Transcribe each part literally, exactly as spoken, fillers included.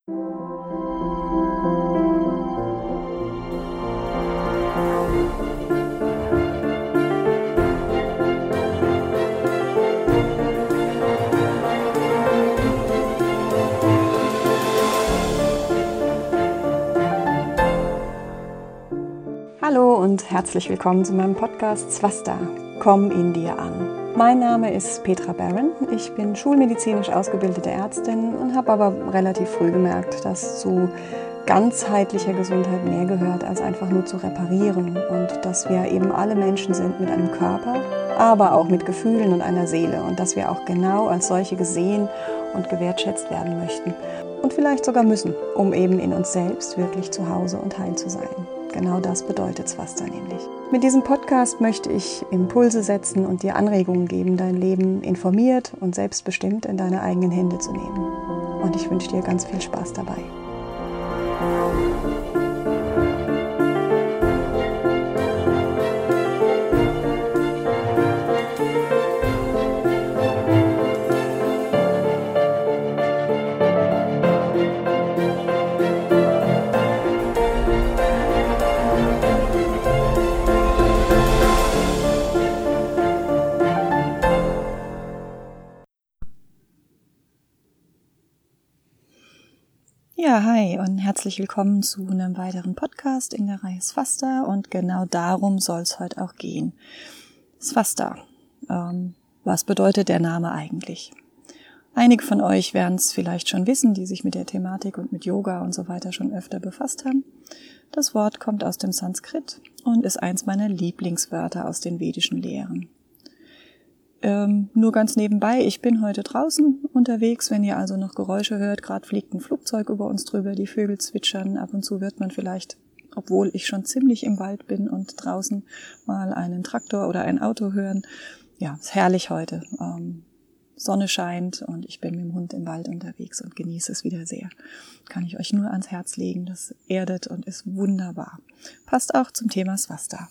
Hallo und herzlich willkommen zu meinem Podcast Swastika, komm in dir an. Mein Name ist Petra Barron, ich bin schulmedizinisch ausgebildete Ärztin und habe aber relativ früh gemerkt, dass zu ganzheitlicher Gesundheit mehr gehört, als einfach nur zu reparieren und dass wir eben alle Menschen sind mit einem Körper, aber auch mit Gefühlen und einer Seele und dass wir auch genau als solche gesehen und gewertschätzt werden möchten und vielleicht sogar müssen, um eben in uns selbst wirklich zu Hause und heil zu sein. Genau das bedeutet Swastika nämlich. Mit diesem Podcast möchte ich Impulse setzen und dir Anregungen geben, dein Leben informiert und selbstbestimmt in deine eigenen Hände zu nehmen. Und ich wünsche dir ganz viel Spaß dabei. Ja, hi und herzlich willkommen zu einem weiteren Podcast in der Reihe Swastika und genau darum soll es heute auch gehen. Swastika, ähm, was bedeutet der Name eigentlich? Einige von euch werden es vielleicht schon wissen, die sich mit der Thematik und mit Yoga und so weiter schon öfter befasst haben. Das Wort kommt aus dem Sanskrit und ist eins meiner Lieblingswörter aus den vedischen Lehren. Ähm, nur ganz nebenbei, ich bin heute draußen unterwegs, wenn ihr also noch Geräusche hört, gerade fliegt ein Flugzeug über uns drüber, die Vögel zwitschern, ab und zu wird man vielleicht, obwohl ich schon ziemlich im Wald bin und draußen mal einen Traktor oder ein Auto hören. Ja, ist herrlich heute. Ähm, Sonne scheint und ich bin mit dem Hund im Wald unterwegs und genieße es wieder sehr. Kann ich euch nur ans Herz legen, das erdet und ist wunderbar. Passt auch zum Thema Swastika.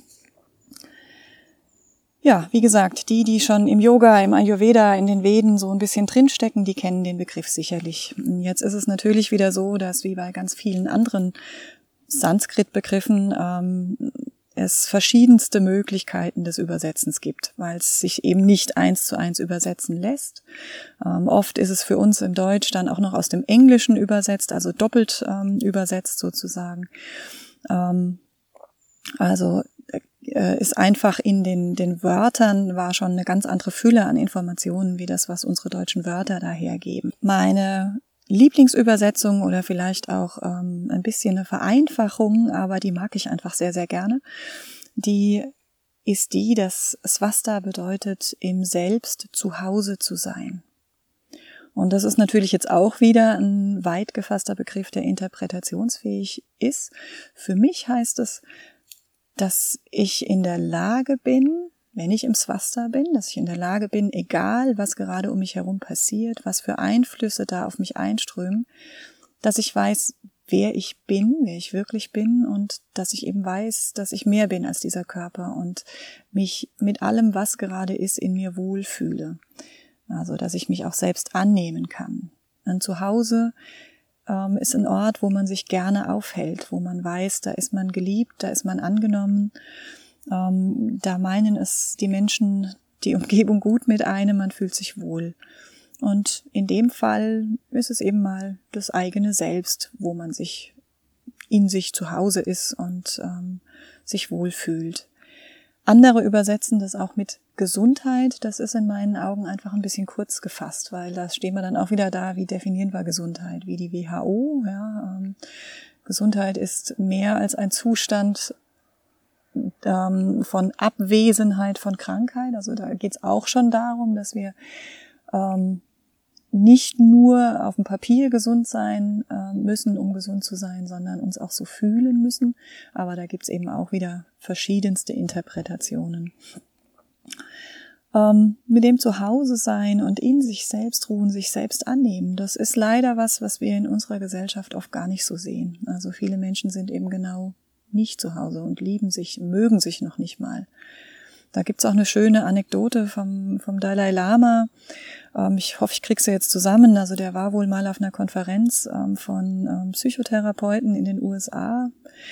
Ja, wie gesagt, die, die schon im Yoga, im Ayurveda, in den Veden so ein bisschen drinstecken, die kennen den Begriff sicherlich. Jetzt ist es natürlich wieder so, dass wie bei ganz vielen anderen Sanskrit-Begriffen ähm, es verschiedenste Möglichkeiten des Übersetzens gibt, weil es sich eben nicht eins zu eins übersetzen lässt. Ähm, oft ist es für uns im Deutsch dann auch noch aus dem Englischen übersetzt, also doppelt ähm, übersetzt sozusagen. Ähm, also ist einfach in den, den Wörtern war schon eine ganz andere Fülle an Informationen, wie das, was unsere deutschen Wörter dahergeben. Meine Lieblingsübersetzung oder vielleicht auch ähm, ein bisschen eine Vereinfachung, aber die mag ich einfach sehr, sehr gerne, die ist die, dass Swastika bedeutet, im Selbst zu Hause zu sein. Und das ist natürlich jetzt auch wieder ein weit gefasster Begriff, der interpretationsfähig ist. Für mich heißt es, dass ich in der Lage bin, wenn ich im Swastika bin, dass ich in der Lage bin, egal was gerade um mich herum passiert, was für Einflüsse da auf mich einströmen, dass ich weiß, wer ich bin, wer ich wirklich bin und dass ich eben weiß, dass ich mehr bin als dieser Körper und mich mit allem, was gerade ist, in mir wohlfühle. Also, dass ich mich auch selbst annehmen kann. Und zu Hause ist ein Ort, wo man sich gerne aufhält, wo man weiß, da ist man geliebt, da ist man angenommen, ähm, da meinen es die Menschen, die Umgebung gut mit einem, man fühlt sich wohl. Und in dem Fall ist es eben mal das eigene Selbst, wo man sich in sich zu Hause ist und ähm, sich wohlfühlt. Andere übersetzen das auch mit Gesundheit. Das ist in meinen Augen einfach ein bisschen kurz gefasst, weil da stehen wir dann auch wieder da, wie definieren wir Gesundheit, wie die W H O. Ja, ähm, Gesundheit ist mehr als ein Zustand ähm, von Abwesenheit von Krankheit. Also da geht es auch schon darum, dass wir ähm, nicht nur auf dem Papier gesund sein äh, müssen, um gesund zu sein, sondern uns auch so fühlen müssen. Aber da gibt's eben auch wieder verschiedenste Interpretationen. Ähm, mit dem Zuhause sein und in sich selbst ruhen, sich selbst annehmen, das ist leider was, was wir in unserer Gesellschaft oft gar nicht so sehen. Also viele Menschen sind eben genau nicht zu Hause und lieben sich, mögen sich noch nicht mal. Da gibt's auch eine schöne Anekdote vom, vom Dalai Lama. Ähm, ich hoffe, ich krieg sie jetzt zusammen. Also der war wohl mal auf einer Konferenz ähm, von ähm, Psychotherapeuten in den U S A.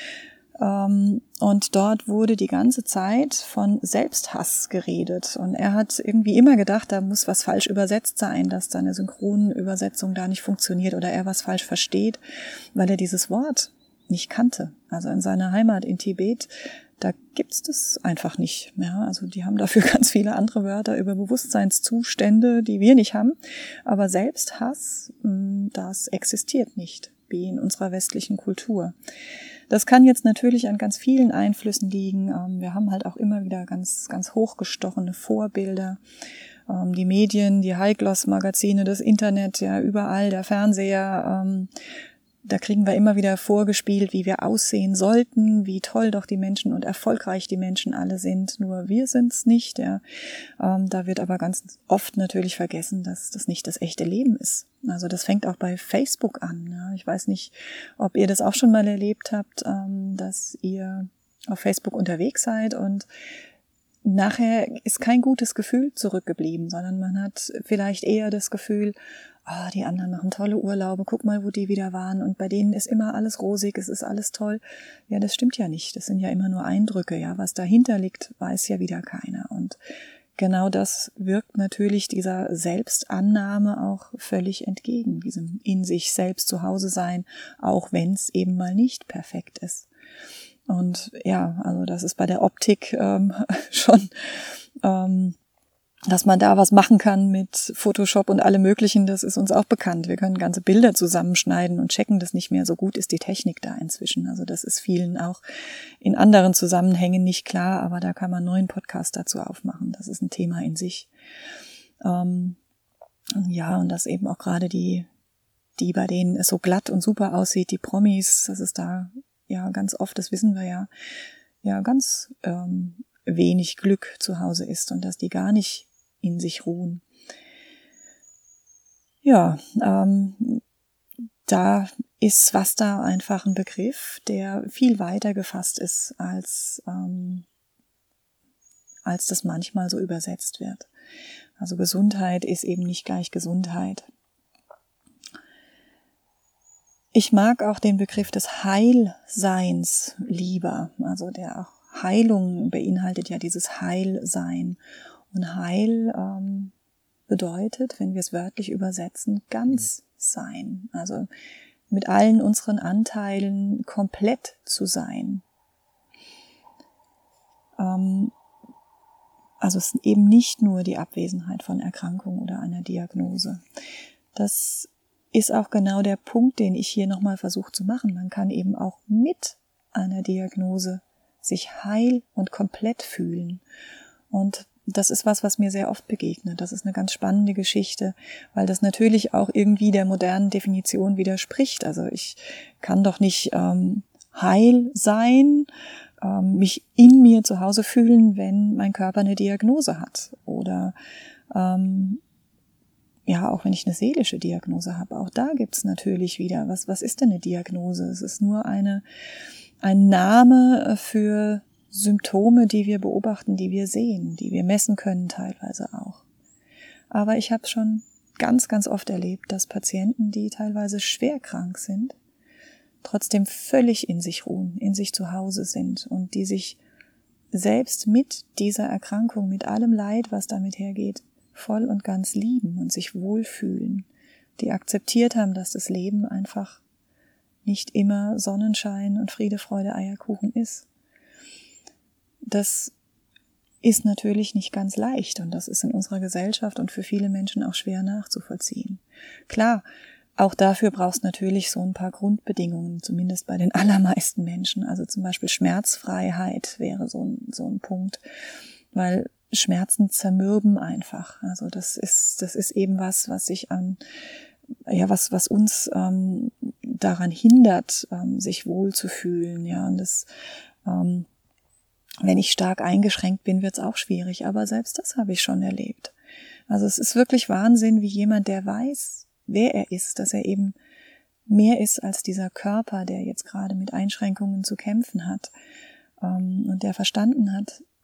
Ähm, und dort wurde die ganze Zeit von Selbsthass geredet. Und er hat irgendwie immer gedacht, da muss was falsch übersetzt sein, dass seine Synchronübersetzung da nicht funktioniert oder er was falsch versteht, weil er dieses Wort nicht kannte. Also in seiner Heimat in Tibet, da gibt's das einfach nicht. Ja, also die haben dafür ganz viele andere Wörter über Bewusstseinszustände, die wir nicht haben. Aber Selbsthass, das existiert nicht, wie in unserer westlichen Kultur. Das kann jetzt natürlich an ganz vielen Einflüssen liegen. Wir haben halt auch immer wieder ganz, ganz hochgestochene Vorbilder. Die Medien, die High-Gloss-Magazine, das Internet, ja, überall, der Fernseher, da kriegen wir immer wieder vorgespielt, wie wir aussehen sollten, wie toll doch die Menschen und erfolgreich die Menschen alle sind. Nur wir sind's nicht. Ja. Ähm, da wird aber ganz oft natürlich vergessen, dass das nicht das echte Leben ist. Also das fängt auch bei Facebook an. Ja. Ich weiß nicht, ob ihr das auch schon mal erlebt habt, ähm, dass ihr auf Facebook unterwegs seid und nachher ist kein gutes Gefühl zurückgeblieben, sondern man hat vielleicht eher das Gefühl, ah, oh, die anderen machen tolle Urlaube, guck mal, wo die wieder waren und bei denen ist immer alles rosig, es ist alles toll. Ja, das stimmt ja nicht, das sind ja immer nur Eindrücke, ja, was dahinter liegt, weiß ja wieder keiner und genau das wirkt natürlich dieser Selbstannahme auch völlig entgegen, diesem in sich selbst zu Hause sein, auch wenn es eben mal nicht perfekt ist. Und ja, also das ist bei der Optik ähm, schon, ähm, dass man da was machen kann mit Photoshop und allem Möglichen, das ist uns auch bekannt. Wir können ganze Bilder zusammenschneiden und checken das nicht mehr. So gut ist die Technik da inzwischen. Also das ist vielen auch in anderen Zusammenhängen nicht klar, aber da kann man einen neuen Podcast dazu aufmachen. Das ist ein Thema in sich. Ähm, ja, und dass eben auch gerade die, die, bei denen es so glatt und super aussieht, die Promis, dass es da ja ganz oft, das wissen wir ja, ja ganz ähm, wenig Glück zu Hause ist und dass die gar nicht in sich ruhen. Ja, ähm, da ist Swasta einfach ein Begriff, der viel weiter gefasst ist, als, ähm, als das manchmal so übersetzt wird. Also Gesundheit ist eben nicht gleich Gesundheit. Ich mag auch den Begriff des Heilseins lieber, also der auch Heilung beinhaltet ja dieses Heilsein. Und Heil ähm, bedeutet, wenn wir es wörtlich übersetzen, ganz sein. Also mit allen unseren Anteilen komplett zu sein. Ähm, also es ist eben nicht nur die Abwesenheit von Erkrankung oder einer Diagnose. Das ist auch genau der Punkt, den ich hier nochmal versuche zu machen. Man kann eben auch mit einer Diagnose sich heil und komplett fühlen. Und das ist was, was mir sehr oft begegnet. Das ist eine ganz spannende Geschichte, weil das natürlich auch irgendwie der modernen Definition widerspricht. Also ich kann doch nicht ähm, heil sein, ähm, mich in mir zu Hause fühlen, wenn mein Körper eine Diagnose hat. Oder ähm, ja, auch wenn ich eine seelische Diagnose habe. Auch da gibt's natürlich wieder, was, was ist denn eine Diagnose? Es ist nur eine, ein Name für Symptome, die wir beobachten, die wir sehen, die wir messen können teilweise auch. Aber ich habe schon ganz, ganz oft erlebt, dass Patienten, die teilweise schwer krank sind, trotzdem völlig in sich ruhen, in sich zu Hause sind und die sich selbst mit dieser Erkrankung, mit allem Leid, was damit hergeht, voll und ganz lieben und sich wohlfühlen, die akzeptiert haben, dass das Leben einfach nicht immer Sonnenschein und Friede, Freude, Eierkuchen ist. Das ist natürlich nicht ganz leicht und das ist in unserer Gesellschaft und für viele Menschen auch schwer nachzuvollziehen. Klar, auch dafür brauchst du natürlich so ein paar Grundbedingungen, zumindest bei den allermeisten Menschen. Also zum Beispiel Schmerzfreiheit wäre so ein, so ein Punkt, weil Schmerzen zermürben einfach. Also das ist, das ist eben was, was sich an, ja, was, was uns ähm, daran hindert, ähm, sich wohlzufühlen. Ja, und das, ähm, wenn ich stark eingeschränkt bin, wird's auch schwierig. Aber selbst das habe ich schon erlebt. Also es ist wirklich Wahnsinn, wie jemand, der weiß, wer er ist, dass er eben mehr ist als dieser Körper, der jetzt gerade mit Einschränkungen zu kämpfen hat, ähm, und der verstanden hat,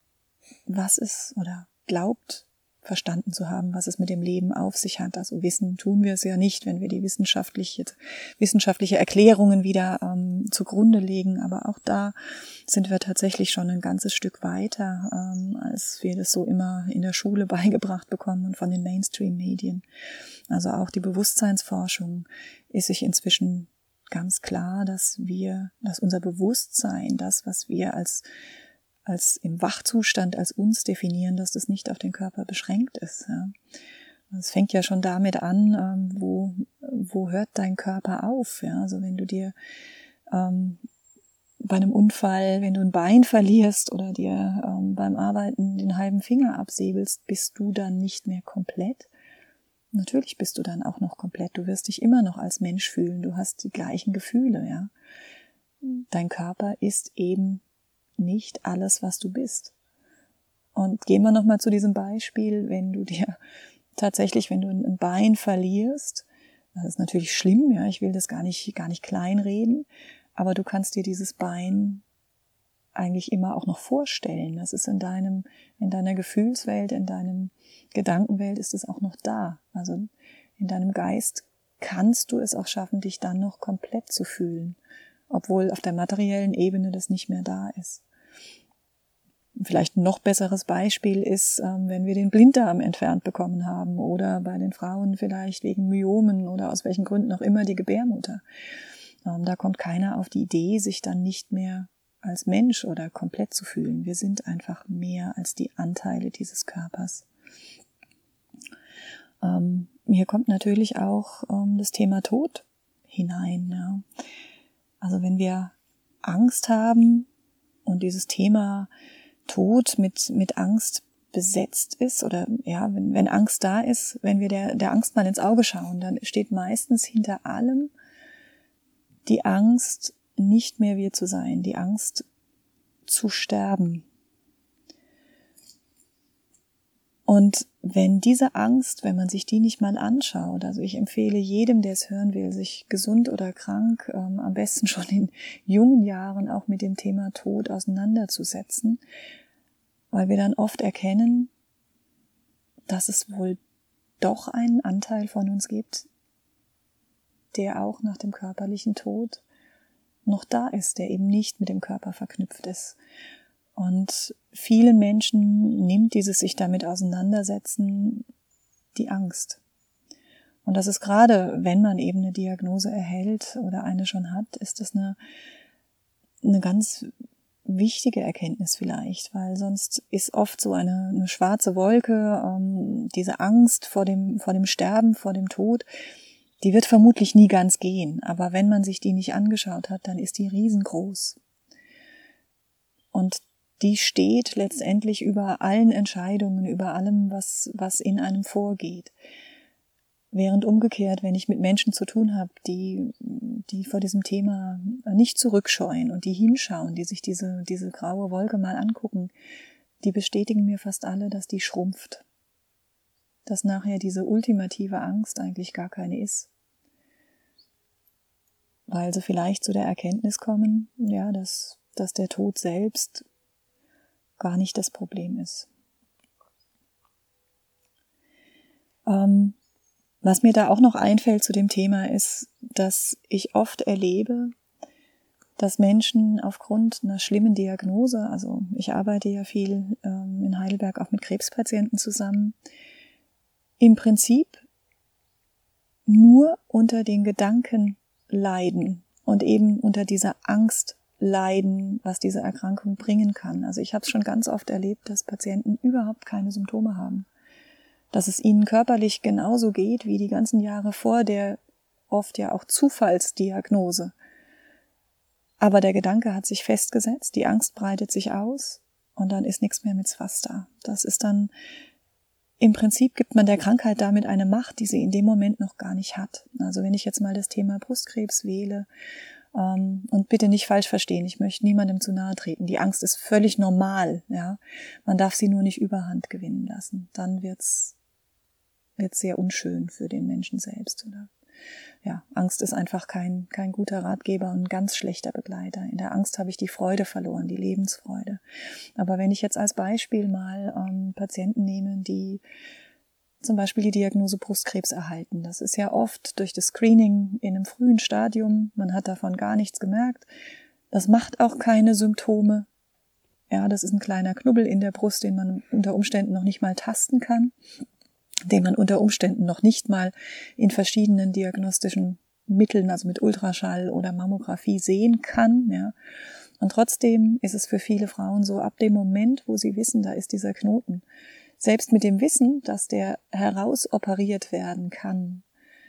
was es oder glaubt, verstanden zu haben, was es mit dem Leben auf sich hat. Also wissen tun wir es ja nicht, wenn wir die wissenschaftliche, wissenschaftliche Erklärungen wieder ähm, zugrunde legen. Aber auch da sind wir tatsächlich schon ein ganzes Stück weiter, ähm, als wir das so immer in der Schule beigebracht bekommen und von den Mainstream-Medien. Also auch die Bewusstseinsforschung ist sich inzwischen ganz klar, dass wir, dass unser Bewusstsein, das, was wir als als im Wachzustand als uns definieren, dass das nicht auf den Körper beschränkt ist. Ja. Es fängt ja schon damit an, ähm, wo, wo hört dein Körper auf? Ja. Also wenn du dir ähm, bei einem Unfall, wenn du ein Bein verlierst oder dir ähm, beim Arbeiten den halben Finger absäbelst, bist du dann nicht mehr komplett. Natürlich bist du dann auch noch komplett. Du wirst dich immer noch als Mensch fühlen. Du hast die gleichen Gefühle. Ja. Dein Körper ist eben nicht alles, was du bist. Und gehen wir nochmal zu diesem Beispiel, wenn du dir tatsächlich, wenn du ein Bein verlierst, das ist natürlich schlimm, ja, ich will das gar nicht, gar nicht kleinreden, aber du kannst dir dieses Bein eigentlich immer auch noch vorstellen. Das ist in deinem, in deiner Gefühlswelt, in deinem Gedankenwelt ist es auch noch da. Also in deinem Geist kannst du es auch schaffen, dich dann noch komplett zu fühlen, obwohl auf der materiellen Ebene das nicht mehr da ist. Vielleicht ein noch besseres Beispiel ist, wenn wir den Blinddarm entfernt bekommen haben oder bei den Frauen vielleicht wegen Myomen oder aus welchen Gründen auch immer die Gebärmutter. Da kommt keiner auf die Idee, sich dann nicht mehr als Mensch oder komplett zu fühlen. Wir sind einfach mehr als die Anteile dieses Körpers. Hier kommt natürlich auch das Thema Tod hinein. Also wenn wir Angst haben und dieses Thema Tod mit mit Angst besetzt ist oder ja, wenn wenn Angst da ist, wenn wir der der Angst mal ins Auge schauen, dann steht meistens hinter allem die Angst, nicht mehr wir zu sein, die Angst zu sterben. Und wenn diese Angst, wenn man sich die nicht mal anschaut, also ich empfehle jedem, der es hören will, sich gesund oder krank, ähm, am besten schon in jungen Jahren auch mit dem Thema Tod auseinanderzusetzen, weil wir dann oft erkennen, dass es wohl doch einen Anteil von uns gibt, der auch nach dem körperlichen Tod noch da ist, der eben nicht mit dem Körper verknüpft ist. Und vielen Menschen nimmt dieses sich damit auseinandersetzen die Angst. Und das ist gerade, wenn man eben eine Diagnose erhält oder eine schon hat, ist das eine, eine ganz wichtige Erkenntnis vielleicht, weil sonst ist oft so eine, eine schwarze Wolke, ähm, diese Angst vor dem, vor dem Sterben, vor dem Tod, die wird vermutlich nie ganz gehen. Aber wenn man sich die nicht angeschaut hat, dann ist die riesengroß. Und die steht letztendlich über allen Entscheidungen, über allem, was, was in einem vorgeht. Während umgekehrt, wenn ich mit Menschen zu tun habe, die, die vor diesem Thema nicht zurückscheuen und die hinschauen, die sich diese, diese graue Wolke mal angucken, die bestätigen mir fast alle, dass die schrumpft. Dass nachher diese ultimative Angst eigentlich gar keine ist. Weil sie vielleicht zu der Erkenntnis kommen, ja, dass, dass der Tod selbst gar nicht das Problem ist. Ähm, was mir da auch noch einfällt zu dem Thema ist, dass ich oft erlebe, dass Menschen aufgrund einer schlimmen Diagnose, also ich arbeite ja viel ähm, in Heidelberg auch mit Krebspatienten zusammen, im Prinzip nur unter den Gedanken leiden und eben unter dieser Angst leiden, was diese Erkrankung bringen kann. Also ich habe es schon ganz oft erlebt, dass Patienten überhaupt keine Symptome haben. Dass es ihnen körperlich genauso geht wie die ganzen Jahre vor der oft ja auch Zufallsdiagnose. Aber der Gedanke hat sich festgesetzt, die Angst breitet sich aus und dann ist nichts mehr mit Fass da. Das ist dann, im Prinzip gibt man der Krankheit damit eine Macht, die sie in dem Moment noch gar nicht hat. Also wenn ich jetzt mal das Thema Brustkrebs wähle, ähm, und bitte nicht falsch verstehen, ich möchte niemandem zu nahe treten. Die Angst ist völlig normal, ja. Man darf sie nur nicht überhand gewinnen lassen. Dann wird's, wird's sehr unschön für den Menschen selbst, oder? ja, Angst ist einfach kein, kein guter Ratgeber und ein ganz schlechter Begleiter. In der Angst habe ich die Freude verloren, die Lebensfreude. Aber wenn ich jetzt als Beispiel mal ähm, Patienten nehme, die zum Beispiel die Diagnose Brustkrebs erhalten. Das ist ja oft durch das Screening in einem frühen Stadium. Man hat davon gar nichts gemerkt. Das macht auch keine Symptome. Ja, das ist ein kleiner Knubbel in der Brust, den man unter Umständen noch nicht mal tasten kann, den man unter Umständen noch nicht mal in verschiedenen diagnostischen Mitteln, also mit Ultraschall oder Mammographie sehen kann. Ja. Und trotzdem ist es für viele Frauen so, ab dem Moment, wo sie wissen, da ist dieser Knoten, selbst mit dem Wissen, dass der herausoperiert werden kann,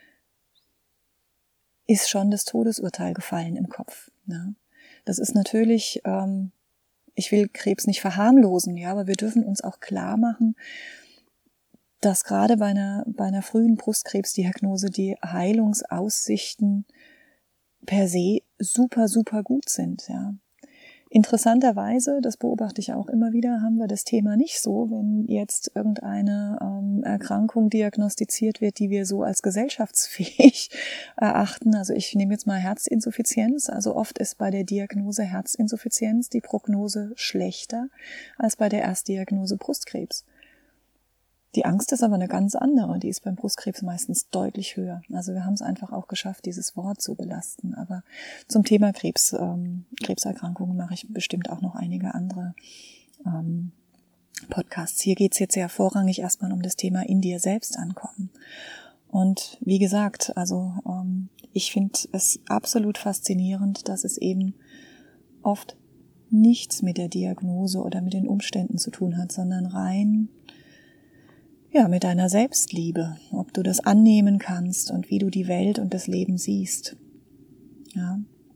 ist schon das Todesurteil gefallen im Kopf. Ja. Das ist natürlich, ähm, ich will Krebs nicht verharmlosen, ja, aber wir dürfen uns auch klar machen, dass gerade bei einer, bei einer frühen Brustkrebsdiagnose die Heilungsaussichten per se super, super gut sind, ja. Interessanterweise, das beobachte ich auch immer wieder, haben wir das Thema nicht so, wenn jetzt irgendeine ähm, Erkrankung diagnostiziert wird, die wir so als gesellschaftsfähig erachten. Also ich nehme jetzt mal Herzinsuffizienz. Also oft ist bei der Diagnose Herzinsuffizienz die Prognose schlechter als bei der Erstdiagnose Brustkrebs. Die Angst ist aber eine ganz andere, die ist beim Brustkrebs meistens deutlich höher. Also wir haben es einfach auch geschafft, dieses Wort zu belasten. Aber zum Thema Krebs, ähm, Krebserkrankungen mache ich bestimmt auch noch einige andere ähm, Podcasts. Hier geht es jetzt ja vorrangig erstmal um das Thema in dir selbst ankommen. Und wie gesagt, also ähm, ich finde es absolut faszinierend, dass es eben oft nichts mit der Diagnose oder mit den Umständen zu tun hat, sondern rein ja, mit deiner Selbstliebe, ob du das annehmen kannst und wie du die Welt und das Leben siehst. Ja.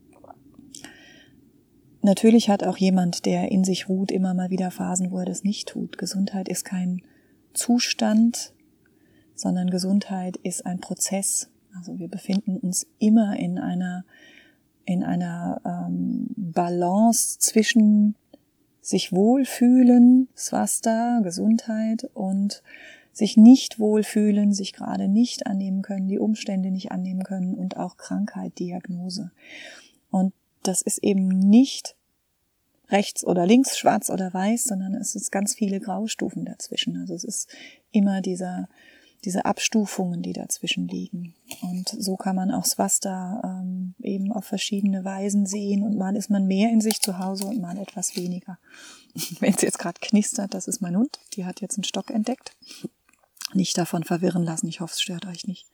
Natürlich hat auch jemand, der in sich ruht, immer mal wieder Phasen, wo er das nicht tut. Gesundheit ist kein Zustand, sondern Gesundheit ist ein Prozess. Also wir befinden uns immer in einer, in einer ähm, Balance zwischen sich wohlfühlen, Swasta, Gesundheit, und sich nicht wohlfühlen, sich gerade nicht annehmen können, die Umstände nicht annehmen können und auch Krankheit, Diagnose. Und das ist eben nicht rechts oder links, schwarz oder weiß, sondern es ist ganz viele Graustufen dazwischen. Also es ist immer dieser, diese Abstufungen, die dazwischen liegen. Und so kann man auch Swasta ähm, eben auf verschiedene Weisen sehen. Und mal ist man mehr in sich zu Hause und mal etwas weniger. Wenn es jetzt gerade knistert, das ist mein Hund. Die hat jetzt einen Stock entdeckt. Nicht davon verwirren lassen. Ich hoffe, es stört euch nicht.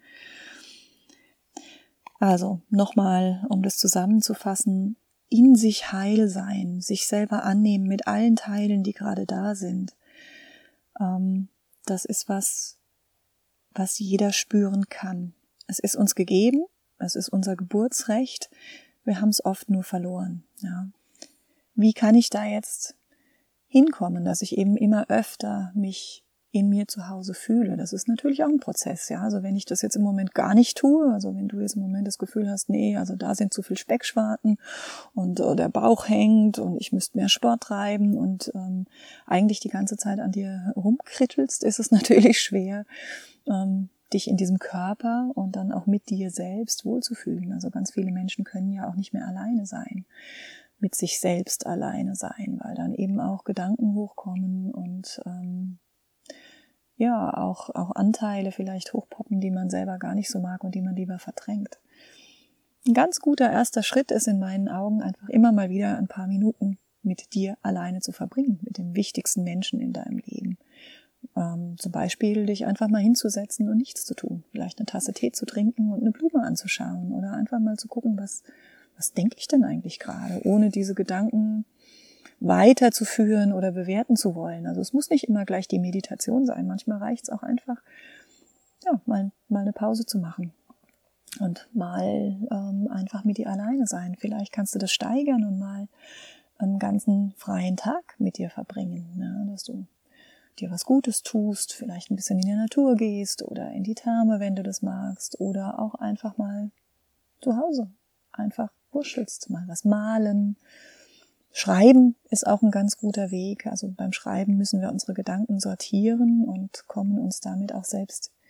Also nochmal, um das zusammenzufassen, in sich heil sein, sich selber annehmen mit allen Teilen, die gerade da sind. Ähm, das ist was, was jeder spüren kann. Es ist uns gegeben, es ist unser Geburtsrecht. Wir haben es oft nur verloren. Ja. Wie kann ich da jetzt hinkommen, dass ich eben immer öfter mich in mir zu Hause fühle? Das ist natürlich auch ein Prozess, ja. Also wenn ich das jetzt im Moment gar nicht tue, also wenn du jetzt im Moment das Gefühl hast, nee, also da sind zu viel Speckschwarten und oh, der Bauch hängt und ich müsste mehr Sport treiben und ähm, eigentlich die ganze Zeit an dir rumkrittelst, ist es natürlich schwer, ähm, dich in diesem Körper und dann auch mit dir selbst wohlzufühlen. Also ganz viele Menschen können ja auch nicht mehr alleine sein, mit sich selbst alleine sein, weil dann eben auch Gedanken hochkommen und ähm, ja, auch, auch Anteile vielleicht hochpoppen, die man selber gar nicht so mag und die man lieber verdrängt. Ein ganz guter erster Schritt ist in meinen Augen einfach immer mal wieder ein paar Minuten mit dir alleine zu verbringen, mit dem wichtigsten Menschen in deinem Leben. Ähm, zum Beispiel dich einfach mal hinzusetzen und nichts zu tun. Vielleicht eine Tasse Tee zu trinken und eine Blume anzuschauen oder einfach mal zu gucken, was, was denke ich denn eigentlich gerade, ohne diese Gedanken weiterzuführen oder bewerten zu wollen. Also es muss nicht immer gleich die Meditation sein. Manchmal reicht es auch einfach, ja, mal, mal eine Pause zu machen und mal ähm, einfach mit dir alleine sein. Vielleicht kannst du das steigern und mal einen ganzen freien Tag mit dir verbringen, ja, dass du dir was Gutes tust, vielleicht ein bisschen in die Natur gehst oder in die Therme, wenn du das magst, oder auch einfach mal zu Hause einfach wuschelst, mal was malen. Schreiben ist auch ein ganz guter Weg. Also beim Schreiben müssen wir unsere Gedanken sortieren und kommen uns damit auch selbst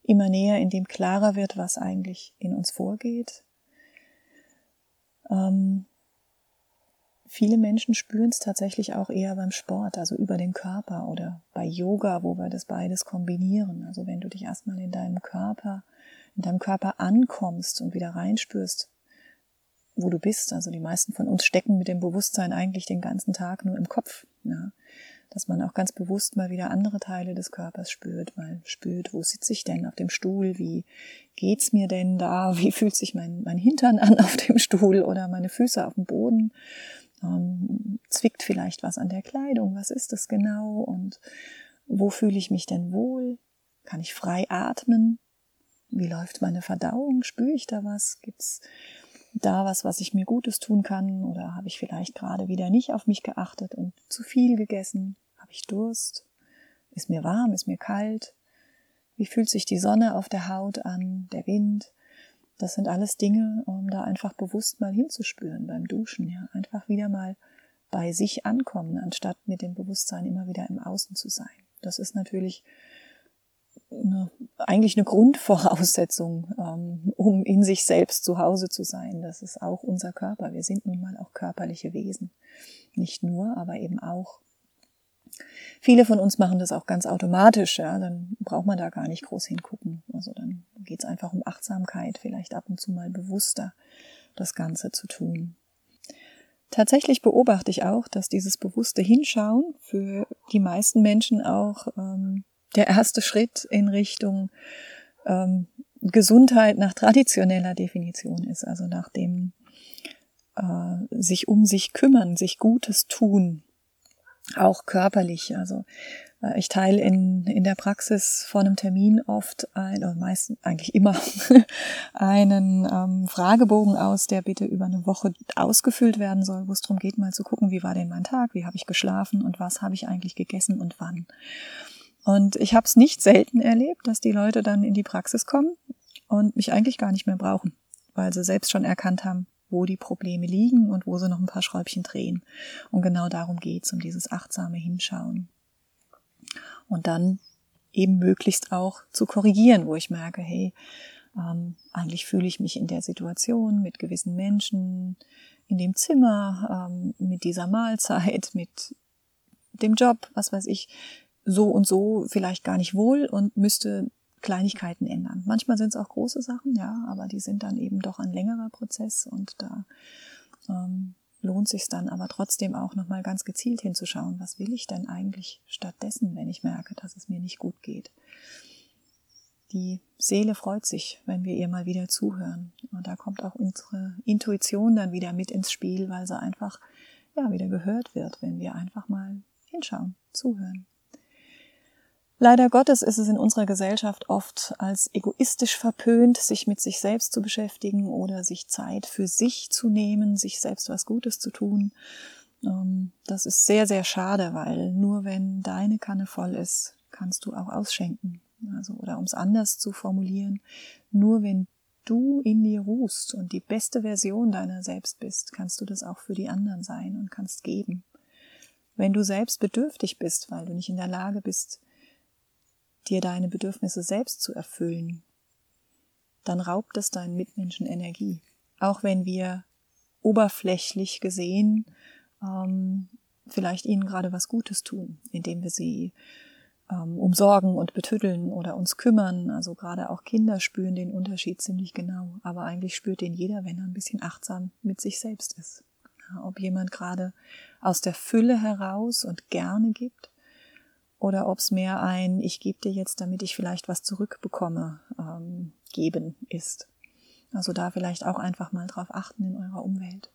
immer näher, in dem klarer wird, was eigentlich in uns vorgeht. Ähm, viele Menschen spüren es tatsächlich auch eher beim Sport, also über den Körper oder bei Yoga, wo wir das beides kombinieren. Also wenn du dich erstmal in deinem Körper, in deinem Körper ankommst und wieder reinspürst, wo du bist. Also die meisten von uns stecken mit dem Bewusstsein eigentlich den ganzen Tag nur im Kopf. Ja. Dass man auch ganz bewusst mal wieder andere Teile des Körpers spürt, mal spürt, wo sitze ich denn auf dem Stuhl, wie geht's mir denn da, wie fühlt sich mein, mein Hintern an auf dem Stuhl oder meine Füße auf dem Boden, ähm, zwickt vielleicht was an der Kleidung, was ist das genau und wo fühle ich mich denn wohl, kann ich frei atmen, wie läuft meine Verdauung, spüre ich da was, gibt's da was, was ich mir Gutes tun kann oder habe ich vielleicht gerade wieder nicht auf mich geachtet und zu viel gegessen? Habe ich Durst? Ist mir warm? Ist mir kalt? Wie fühlt sich die Sonne auf der Haut an? Der Wind? Das sind alles Dinge, um da einfach bewusst mal hinzuspüren beim Duschen. Ja, einfach wieder mal bei sich ankommen, anstatt mit dem Bewusstsein immer wieder im Außen zu sein. Das ist natürlich Eine, eigentlich eine Grundvoraussetzung, ähm, um in sich selbst zu Hause zu sein. Das ist auch unser Körper. Wir sind nun mal auch körperliche Wesen. Nicht nur, aber eben auch. Viele von uns machen das auch ganz automatisch. Ja? Dann braucht man da gar nicht groß hingucken. Also dann geht es einfach um Achtsamkeit, vielleicht ab und zu mal bewusster das Ganze zu tun. Tatsächlich beobachte ich auch, dass dieses bewusste Hinschauen für die meisten Menschen auch ähm, der erste Schritt in Richtung ähm, Gesundheit nach traditioneller Definition ist, also nach dem äh, sich um sich kümmern, sich Gutes tun, auch körperlich. Also äh, ich teile in in der Praxis vor einem Termin oft ein, oder meistens eigentlich immer einen ähm, Fragebogen aus, der bitte über eine Woche ausgefüllt werden soll, wo es darum geht, mal zu gucken, wie war denn mein Tag, wie habe ich geschlafen und was habe ich eigentlich gegessen und wann. Und ich habe es nicht selten erlebt, dass die Leute dann in die Praxis kommen und mich eigentlich gar nicht mehr brauchen, weil sie selbst schon erkannt haben, wo die Probleme liegen und wo sie noch ein paar Schräubchen drehen. Und genau darum geht's, um dieses achtsame Hinschauen. Und dann eben möglichst auch zu korrigieren, wo ich merke, hey, ähm, eigentlich fühle ich mich in der Situation mit gewissen Menschen, in dem Zimmer, ähm, mit dieser Mahlzeit, mit dem Job, was weiß ich, so und so vielleicht gar nicht wohl und müsste Kleinigkeiten ändern. Manchmal sind es auch große Sachen, ja, aber die sind dann eben doch ein längerer Prozess und da ähm, lohnt sich dann aber trotzdem auch nochmal ganz gezielt hinzuschauen, was will ich denn eigentlich stattdessen, wenn ich merke, dass es mir nicht gut geht. Die Seele freut sich, wenn wir ihr mal wieder zuhören. Und da kommt auch unsere Intuition dann wieder mit ins Spiel, weil sie einfach ja wieder gehört wird, wenn wir einfach mal hinschauen, zuhören. Leider Gottes ist es in unserer Gesellschaft oft als egoistisch verpönt, sich mit sich selbst zu beschäftigen oder sich Zeit für sich zu nehmen, sich selbst was Gutes zu tun. Das ist sehr, sehr schade, weil nur wenn deine Kanne voll ist, kannst du auch ausschenken. Also, oder um es anders zu formulieren, nur wenn du in dir ruhst und die beste Version deiner selbst bist, kannst du das auch für die anderen sein und kannst geben. Wenn du selbst bedürftig bist, weil du nicht in der Lage bist, dir deine Bedürfnisse selbst zu erfüllen, dann raubt es deinen Mitmenschen Energie. Auch wenn wir oberflächlich gesehen ähm, vielleicht ihnen gerade was Gutes tun, indem wir sie ähm, umsorgen und betüddeln oder uns kümmern. Also gerade auch Kinder spüren den Unterschied ziemlich genau. Aber eigentlich spürt den jeder, wenn er ein bisschen achtsam mit sich selbst ist. Ja, ob jemand gerade aus der Fülle heraus und gerne gibt, oder ob es mehr ein, ich gebe dir jetzt, damit ich vielleicht was zurückbekomme, ähm, geben ist. Also da vielleicht auch einfach mal drauf achten in eurer Umwelt.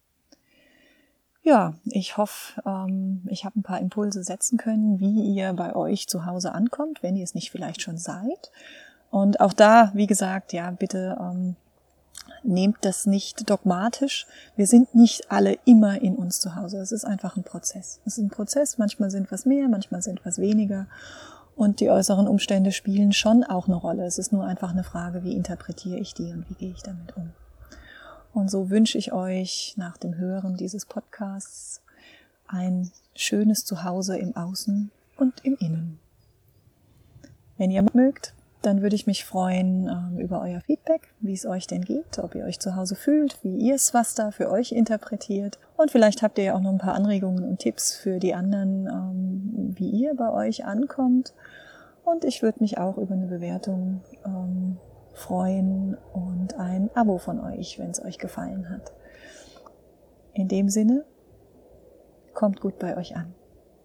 Ja, ich hoffe, ähm, ich habe ein paar Impulse setzen können, wie ihr bei euch zu Hause ankommt, wenn ihr es nicht vielleicht schon seid. Und auch da, wie gesagt, ja, bitte ähm, nehmt das nicht dogmatisch. Wir sind nicht alle immer in uns zu Hause. Es ist einfach ein Prozess. Es ist ein Prozess. Manchmal sind was mehr, manchmal sind was weniger. Und die äußeren Umstände spielen schon auch eine Rolle. Es ist nur einfach eine Frage, wie interpretiere ich die und wie gehe ich damit um. Und so wünsche ich euch nach dem Hören dieses Podcasts ein schönes Zuhause im Außen und im Innen. Wenn ihr mögt, Dann würde ich mich freuen ähm, über euer Feedback, wie es euch denn geht, ob ihr euch zu Hause fühlt, wie ihr es was da für euch interpretiert. Und vielleicht habt ihr ja auch noch ein paar Anregungen und Tipps für die anderen, ähm, wie ihr bei euch ankommt. Und ich würde mich auch über eine Bewertung ähm, freuen und ein Abo von euch, wenn es euch gefallen hat. In dem Sinne, kommt gut bei euch an.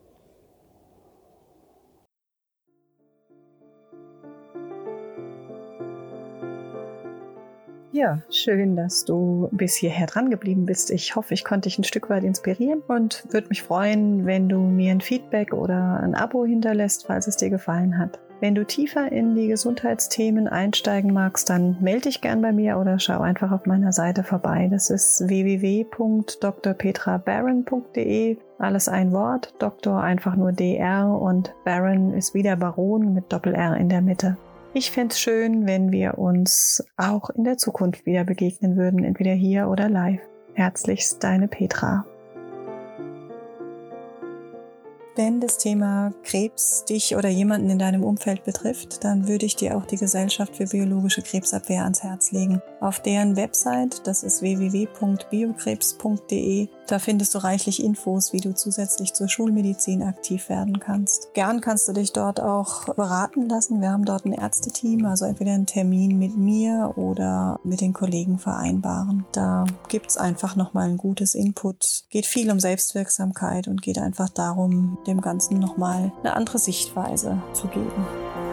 Ja, schön, dass du bis hierher dran geblieben bist. Ich hoffe, ich konnte dich ein Stück weit inspirieren und würde mich freuen, wenn du mir ein Feedback oder ein Abo hinterlässt, falls es dir gefallen hat. Wenn du tiefer in die Gesundheitsthemen einsteigen magst, dann melde dich gern bei mir oder schau einfach auf meiner Seite vorbei. Das ist w w w punkt d r petra baron punkt d e. Alles ein Wort, Doktor einfach nur D R und Baron ist wieder Baron mit Doppel-R in der Mitte. Ich fände es schön, wenn wir uns auch in der Zukunft wieder begegnen würden, entweder hier oder live. Herzlichst, deine Petra. Wenn das Thema Krebs dich oder jemanden in deinem Umfeld betrifft, dann würde ich dir auch die Gesellschaft für biologische Krebsabwehr ans Herz legen. Auf deren Website, das ist w w w punkt biokrebs punkt d e, da findest du reichlich Infos, wie du zusätzlich zur Schulmedizin aktiv werden kannst. Gern kannst du dich dort auch beraten lassen. Wir haben dort ein Ärzteteam, also entweder einen Termin mit mir oder mit den Kollegen vereinbaren. Da gibt's einfach nochmal ein gutes Input. Geht viel um Selbstwirksamkeit und geht einfach darum, dem Ganzen nochmal eine andere Sichtweise zu geben.